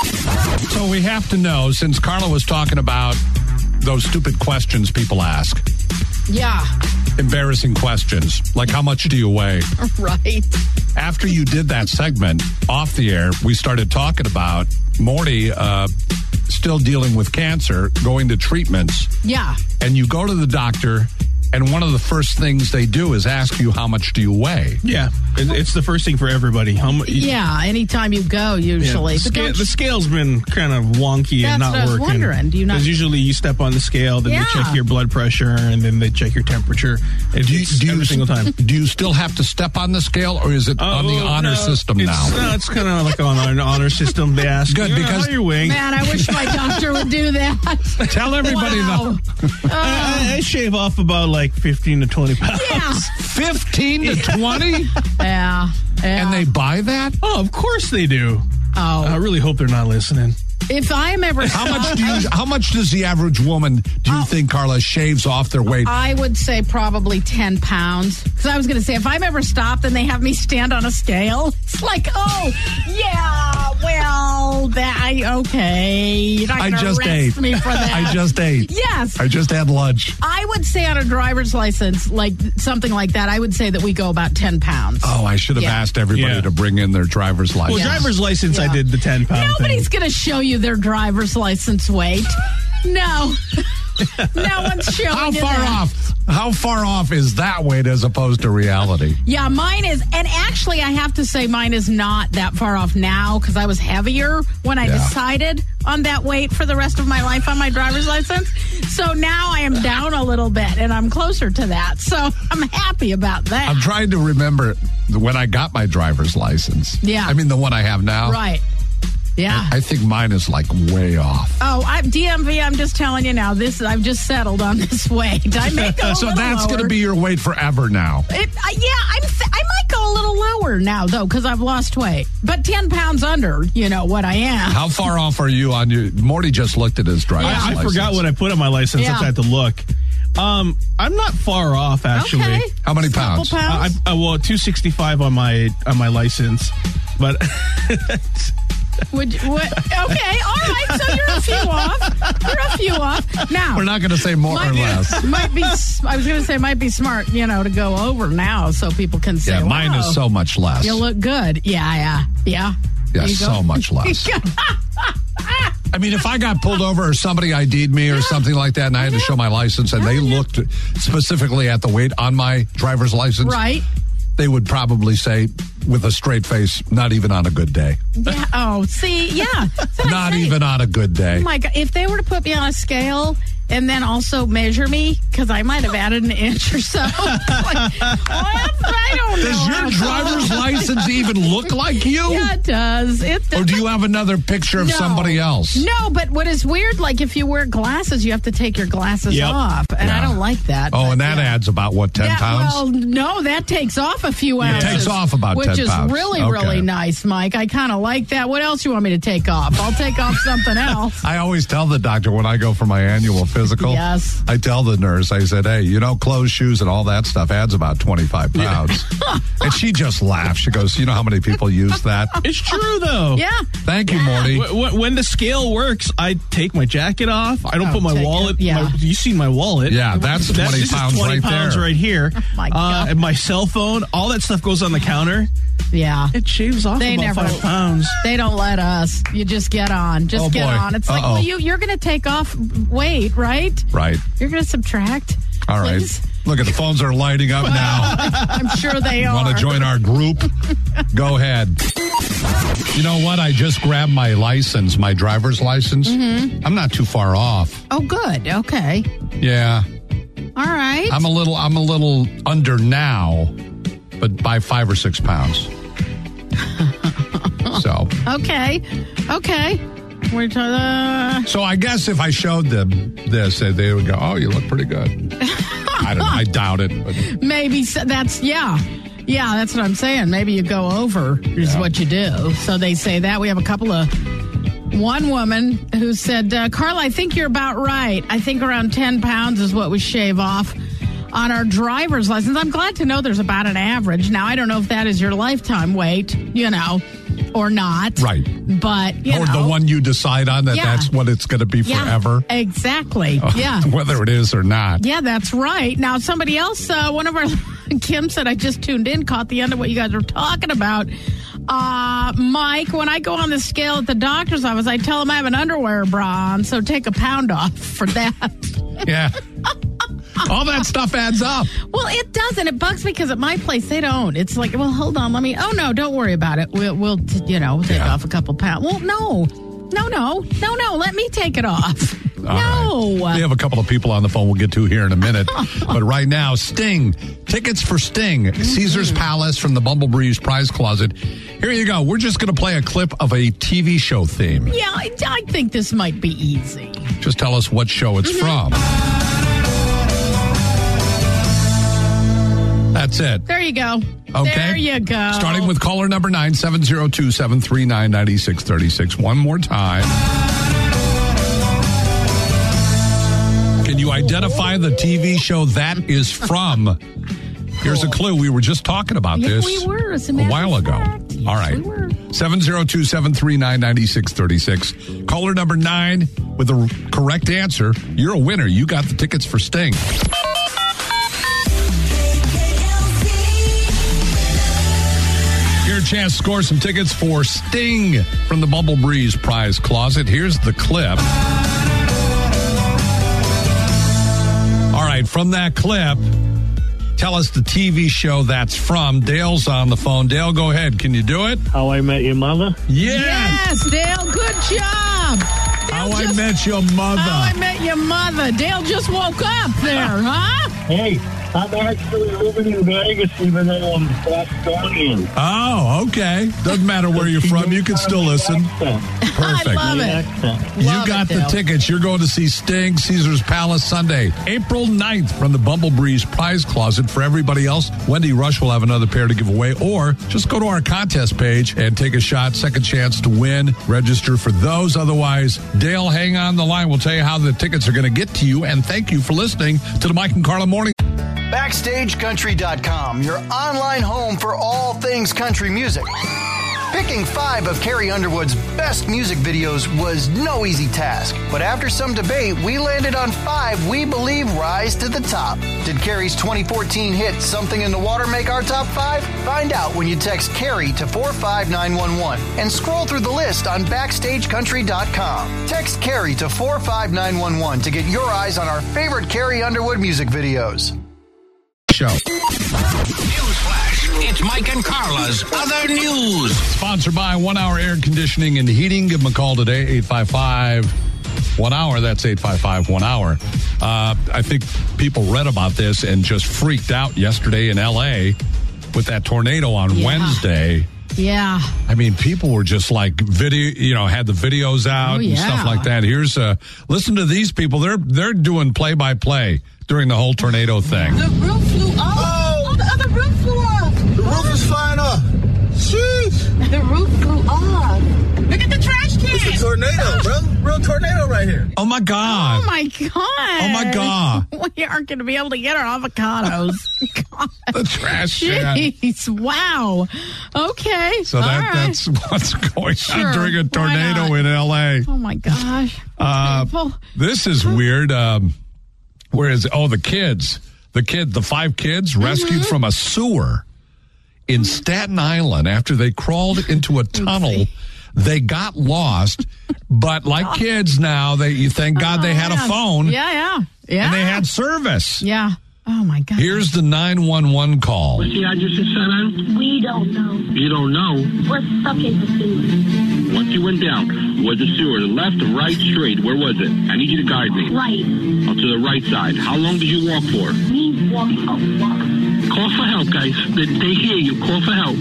So we have to know, since Carla was talking about those stupid questions people ask, Yeah. embarrassing questions, like how much do you weigh? Right. After you did that segment off the air, we started talking about Morty uh, still dealing with cancer, going to treatments. Yeah. And you go to the doctor, and one of the first things they do is ask you, how much do you weigh? Yeah. It- It's the first thing for everybody. How much? Yeah. Anytime you go, usually. Yeah, But the, don't scale, the you- scale's been kind of wonky That's and not what I was working. wondering. Do you not- Because usually you step on the scale, then Yeah. they check your blood pressure, and then they check your temperature. It, Do you, it's do you- every single time. Do you still have to step on the scale, or is it on the Oh, honor no, system it's, now? No, it's kind of like on an honor system. They ask, Good, "Yeah, because- how are you weighing?" Man, I wish my doctor would do that. Tell everybody Wow. I, I shave off about like fifteen to twenty pounds. Yeah. fifteen to twenty? Yeah, yeah. And they buy that? Oh, of course they do. Oh. I really hope they're not listening. If I am ever... How much do you, how much does the average woman, do you Oh. think, Carla, shaves off their weight? I would say probably ten pounds. Because I was going to say, if I'm ever stopped and they have me stand on a scale, it's like, oh, yeah, well, that, I, okay. You're not I gonna just arrest ate. me for that. I just ate. Yes. I just had lunch. I would say on a driver's license, like something like that, I would say that we go about ten pounds. Oh, I should have Yeah. asked everybody Yeah. to bring in their driver's license. Well, driver's license, I Yeah. did the ten pound Nobody's thing. going to show you their driver's license weight. No. No one's showing How you far that. off? How far off is that weight as opposed to reality? Yeah, mine is, and actually, I have to say, mine is not that far off now because I was heavier when I Yeah. decided on that weight for the rest of my life on my driver's license. So now I am down a little bit, and I'm closer to that. So I'm happy about that. I'm trying to remember when I got my driver's license. Yeah. I mean, the one I have now. Right. Yeah. I think mine is like way off. Oh, I, D M V, I'm just telling you now, this I've just settled on this weight. I may go a So little that's going to lower. be your weight forever now. It, uh, yeah, I'm, th- I might go a little lower now, though, because I've lost weight. But ten pounds under, you know, what I am. How far off are you on your... Morty just looked at his driver's I, I license. forgot what I put on my license. Yeah. I had to look. Um, I'm not far off, actually. Okay. How many Couple pounds? pounds? Uh, I, uh, well, two sixty-five on my on my license, but Would you, what, okay, all right. So you're a few off. You're a few off. Now, We're not going to say more might, or less. might be. I was going to say might be smart, you know, to go over now so people can say, Yeah, mine wow, is so much less. you look good. Yeah, yeah, yeah. Yeah, There you go. so much less. I mean, if I got pulled over or somebody I D'd me or something like that and I had to show my license and they looked specifically at the weight on my driver's license, Right. they would probably say with a straight face, not even on a good day. Yeah. Oh, see, yeah. That's what I Not say. even on a good day. Oh my God! If they were to put me on a scale and then also measure me, because I might have added an inch or so. Like, what? I don't know. Does your driver's license even look like you? Yeah, it does. It does. Or do you have another picture of No. somebody else? No, but what is weird, like if you wear glasses, you have to take your glasses Yep. off, and I Yeah. don't like that. Oh, but, and that yeah. adds about, what, ten That- pounds? Well, no, that takes off a few It ounces. takes off about which ten is pounds. really, Okay. really nice, Mike. I kind of like that. What else you want me to take off? I'll take off something else. I always tell the doctor when I go for my annual physical. Yes. I tell the nurse, I said, hey, you know, clothes, shoes, and all that stuff adds about twenty-five pounds. And she just laughs. She goes, you know how many people use that? it's true though. Yeah. Thank you, Morty. Wh- wh- When the scale works, I take my jacket off. I don't Oh, put my take wallet. it, yeah. my- you see my wallet? Yeah, that's That- twenty this is pounds twenty right pounds there. right here. Oh, my Uh, God. and my cell phone, all that stuff goes on the counter. Yeah. It shaves off They about never- five pounds. They don't let us. You just get on. Just Oh, get boy. on. It's like, Uh-oh. well, you, you're going to take off weight, right? Right. You're going to subtract. All right. Please? Look at the phones are lighting up now. I'm sure they are. Want to join our group? Go ahead. You know what? I just grabbed my license, my driver's license. Mm-hmm. I'm not too far off. Oh, good. Okay. Yeah. All right. I'm a little I'm a little under now, but by five or six pounds. So Okay. Okay. We're to the... So I guess if I showed them this, they would go, "Oh, you look pretty good." I don't know. I doubt it. But Maybe so, that's, yeah. Yeah, that's what I'm saying. Maybe you go over is Yeah. what you do. So they say that. We have a couple of... One woman who said, uh, Carla, I think you're about right. I think around ten pounds is what we shave off on our driver's license. I'm glad to know there's about an average. Now, I don't know if that is your lifetime weight, you know, or not. right. But, you Or know. the one you decide on that Yeah. that's what it's going to be Yeah, forever. exactly. Yeah. Whether it is or not. Yeah, that's right. Now, somebody else, uh, one of our, Kim said, I just tuned in, caught the end of what you guys were talking about. Uh, Mike, when I go on the scale at the doctor's office, I tell them I have an underwear bra on, so take a pound off for that. Yeah. All that stuff adds up. Well, it doesn't. It bugs me because at my place, they don't. It's like, well, hold on, let me, oh, no, don't worry about it. We'll, we'll you know, take Yeah. off a couple pounds. Well, no, no, no, no, no, let me take it off. All no. right. We have a couple of people on the phone we'll get to here in a minute. But right now, Sting. Tickets for Sting. Mm-hmm. Caesar's Palace from the Bumblebreeze Prize Closet. Here you go. We're just going to play a clip of a T V show theme. Yeah, I, I think this might be easy. Just tell us what show it's Mm-hmm. from. That's it. There you go. Okay. There you go. Starting with caller number nine, seven zero two, seven three nine, nine six three six. One more time. Can you identify the T V show that is from? Here's a clue. We were just talking about Yeah, this we were, as a a matter while of ago. fact. Yes, All right. we were. seven zero two, seven three nine, nine six three six. Caller number nine with the correct answer. You're a winner. You got the tickets for Sting. Your chance to score some tickets for Sting from the Bumble Breeze prize closet. Here's the clip. All right, from that clip, tell us the T V show that's from. Dale's on the phone. Dale, go ahead. Can you do it? How I Met Your Mother? Yes. Yes, Dale, good job. Dale How I just- Met Your Mother. How I Met Your Mother. Dale just woke up there, huh? Hey, I'm actually living in Vegas even though I'm Bostonian. Oh, okay. Doesn't matter where you're from. You can still listen. Perfect. I love it. You Love got it, the Dale. tickets. You're going to see Sting, Caesar's Palace Sunday, April ninth from the Bumble Breeze prize closet. For everybody else, Wendy Rush will have another pair to give away, or just go to our contest page and take a shot. Second chance to win. Register for those. Otherwise, Dale, hang on the line. We'll tell you how the tickets are going to get to you. And thank you for listening to the Mike and Carla Morning. Backstage Country dot com, your online home for all things country music. Picking five of Carrie Underwood's best music videos was no easy task, but after some debate, we landed on five we believe rise to the top. Did Carrie's twenty fourteen hit Something in the Water make our top five? Find out when you text Carrie to four five nine one one and scroll through the list on Backstage Country dot com. Text Carrie to four five nine one one to get your eyes on our favorite Carrie Underwood music videos. Show. Newsflash. It's Mike and Carla's Other News. Sponsored by One Hour Air Conditioning and Heating. Give them a call today, eight five five, one hour. That's eight five five, one hour. Uh, I think people read about this and just freaked out yesterday in L A with that tornado on Yeah. Wednesday. Yeah. I mean, people were just like video, you know, had the videos out Oh, and yeah. stuff like that. Here's uh listen to these people. They're they're doing play by play during the whole tornado thing. The roof flew off. Oh, the other roof flew off. The roof is flying up. Jeez. The roof flew off. Look at the trash can. It's a tornado, bro. Real tornado right here. Oh my God. Oh, my God. Oh, my God. We aren't going to be able to get our avocados. God. The trash can. Jeez. Wow. Okay. So All that, right. that's what's going Sure. on during a Why tornado not? in L A. Oh, my gosh. Uh, Painful. this is weird. Um, where is it? Oh, the kids. The kid, the five kids rescued Mm-hmm. from a sewer in Staten Island after they crawled into a tunnel. They got lost, but like kids now, they you thank God they had a yeah. phone Yeah, yeah. Yeah. and they had service. Yeah. Oh, my God. Here's the nine one one call. What's the address of Sun We don't know. You don't know. We're stuck in the sewer. Once you went down, was the sewer left, right, straight? Where was it? I need you to guide me. Right. Oh, to the right side. How long did you walk for? We walked a lot. Call for help, guys. They, they hear you. Call for help.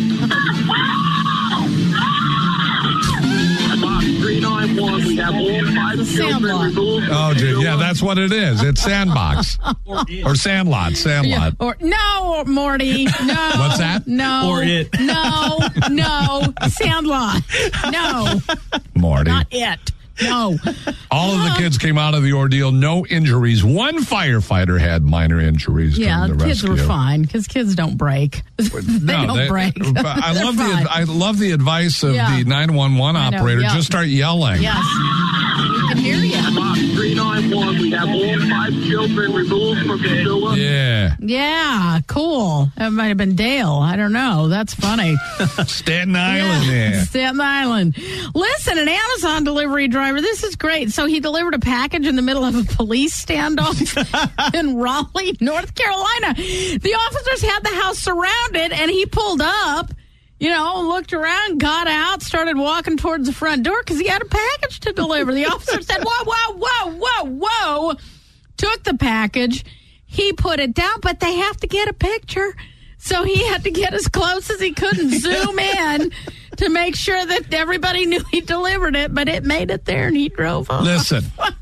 three nine one, we have all five children removed. Oh, gee, yeah, that's what it is. It's Sandbox. Or Sandlot. Sandlot. Yeah, or no, Morty. No. What's that? No. Or it. No. No. Sandlot. No. Morty. Not it. No. All of the kids came out of the ordeal, no injuries. One firefighter had minor injuries Yeah, during the kids rescue. were fine because kids don't break. they No, don't they- break. but I They're love fine. the I love the advice of Yeah. the nine one one I know, operator. yeah. Just start yelling. Yes. We can hear you. three nine one, we have all five children removed from the sewer. Yeah. Yeah, cool. That might have been Dale. I don't know. That's funny. Staten Island there. Staten Island. Listen, an Amazon delivery driver, this is great. So he delivered a package in the middle of a police standoff in Raleigh, North Carolina. The officers had the house surrounded, and he pulled up, you know, looked around, got out, started walking towards the front door because he had a package to deliver. The officer said, whoa, whoa, whoa, whoa, whoa. Took the package. He put it down, but they have to get a picture. So he had to get as close as he could and zoom in to make sure that everybody knew he delivered it, but it made it there and he drove off. Listen,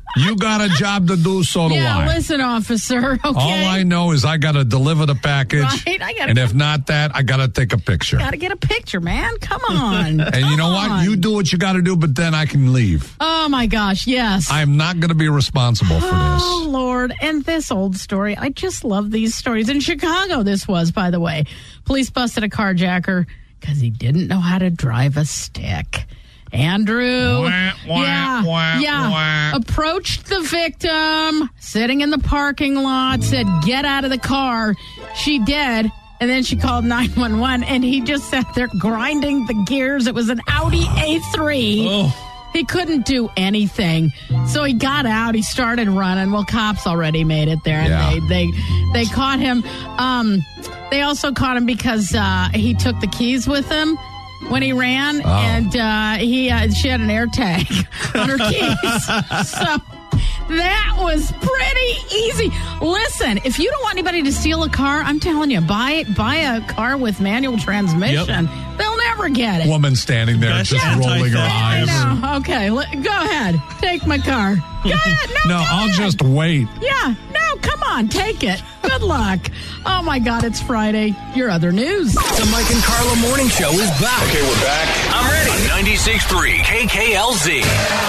You got a job to do, so do yeah, I. listen, officer, okay? All I know is I got to deliver the package. Right, I gotta and if not that, I got to take a picture. Got to get a picture, man. Come on. And you know what? You do what you got to do, but then I can leave. Oh, my gosh, yes. I'm not going to be responsible for Oh, this. Lord. And this old story. I just love these stories. In Chicago, this was, by the way. Police busted a carjacker because he didn't know how to drive a stick. Andrew, wah, wah, yeah, wah, yeah, wah. approached the victim, sitting in the parking lot, said, get out of the car. She did. And then she called nine one one, and he just sat there grinding the gears. It was an Audi A three. Oh. He couldn't do anything. So he got out. He started running. Well, cops already made it there, and Yeah. they, they they caught him. Um, they also caught him because uh, he took the keys with him when he ran, Oh. and uh, he uh, she had an air tag on her keys. So that was pretty easy. Listen, if you don't want anybody to steal a car, I'm telling you, buy buy a car with manual transmission. Yep. They'll never get it. Woman standing there Best just rolling her anti-theft eyes. No, okay, let, go ahead. Take my car. Go ahead. No, No, go I'll ahead. just wait. Yeah, no, come on, take it. Good luck. Oh, my God, it's Friday. Your other news. The Mike and Carla Morning Show is back. Okay, we're back. I'm ready. ninety-six point three K K L Z.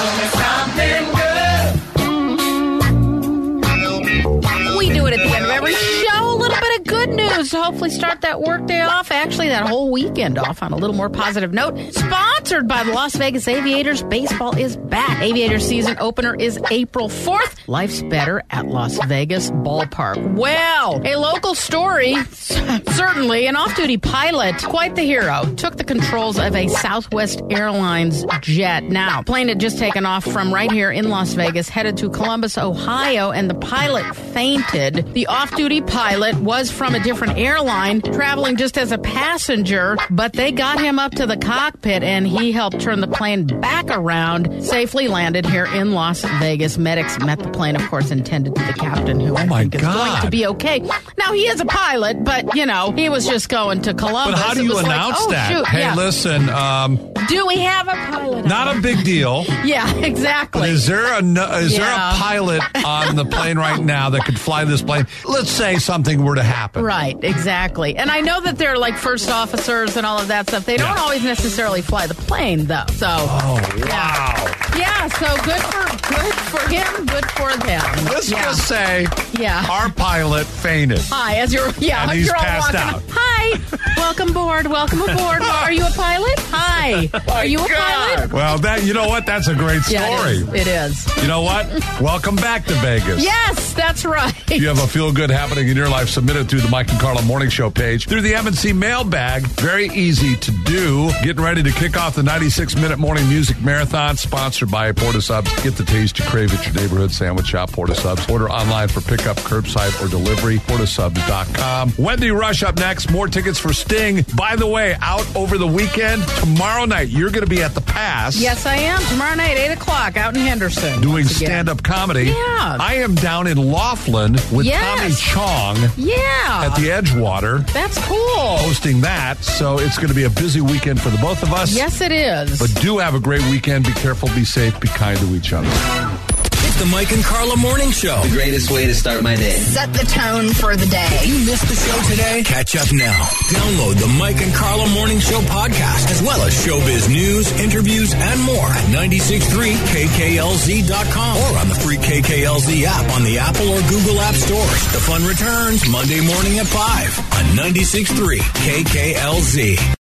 We do it at the end of every show. A little bit of good news to hopefully start that workday off. Actually, that whole weekend off on a little more positive note. Sponsored by the Las Vegas Aviators. Baseball is back. Aviator season opener is April fourth. Life's better at Las Vegas Ballpark. Well, a local story, certainly. An off-duty pilot, quite the hero, took the controls of a Southwest Airlines jet. Now, plane had just taken off from right here in Las Vegas, headed to Columbus, Ohio, and the pilot fainted. The off-duty pilot was from a different airline, traveling just as a passenger, but they got him up to the cockpit, and he helped turn the plane back around, safely landed here in Las Vegas. Medics met the plane, of course, and tended to the captain, who I my think is going God. to be okay. Now, he is a pilot, but, you know, he was just going to Columbus. But how do It you was like, announce oh, that? shoot, Hey, yeah. listen, um, Do we have a pilot? not a big deal. Yeah, exactly. But is there a no- is there Yeah. a pilot on the plane right now that could fly this plane? Let's say something were to happen. Right, exactly. And I know that they're like first officers and all of that stuff. They don't Yeah. always necessarily fly the plane, though. So, Oh yeah. wow! Yeah, so good for good for him, good for them. Let's yeah. just say Yeah. our pilot fainted. Hi, as you're yeah, And as he's you're all passed walking. out. Hi, welcome aboard, welcome aboard. Are you a pilot? Hi, are you a pilot? Well, that you know what? That's a great story. Yeah, it is. It is. You know what? Welcome back to Vegas. Yes, that's right. If you have a feel good happening in your life, submit it through the Mike and Carla Morning Show page, through the M and C mailbag. Very easy to do. Getting ready to kick off the ninety-six minute morning music marathon, sponsored by Porta Subs. Get the taste you crave at your neighborhood sandwich shop, Porta Subs. Order online for pickup, curbside, or delivery, porta subs dot com. Wendy Rush up next. More tickets for Sting. By the way, out over the weekend, tomorrow night, you're going to be at the Pass. Yes, I am. Tomorrow night, eight o'clock, out in Henderson. Doing once again. stand-up comedy. Yeah. I am down in Laughlin with Yes. Tommy Chong Yeah. at the Edgewater. That's cool. Hosting that, so it's going to be a busy weekend for the both of us. Yes, it is. But do have a great weekend. Be careful, be safe, be kind to each other. It's the Mike and Carla Morning Show. The greatest way to start my day. Set the tone for the day. If you missed the show today, catch up now. Download the Mike and Carla Morning Show podcast, as well as showbiz news, interviews, and more at ninety-six point three K K L Z dot com or on the free K K L Z app on the Apple or Google App Stores. The fun returns Monday morning at five on ninety-six point three K K L Z.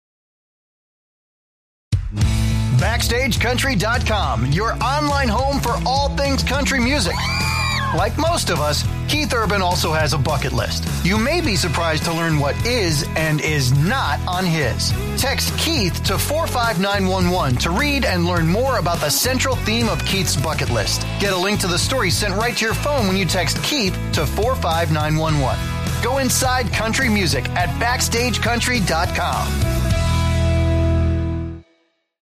Backstage Country dot com, your online home for all things country music. Like most of us, Keith Urban also has a bucket list. You may be surprised to learn what is and is not on his. Text Keith to four five nine one one to read and learn more about the central theme of Keith's bucket list. Get a link to the story sent right to your phone when you text Keith to four five nine one one. Go inside country music at Backstage Country dot com.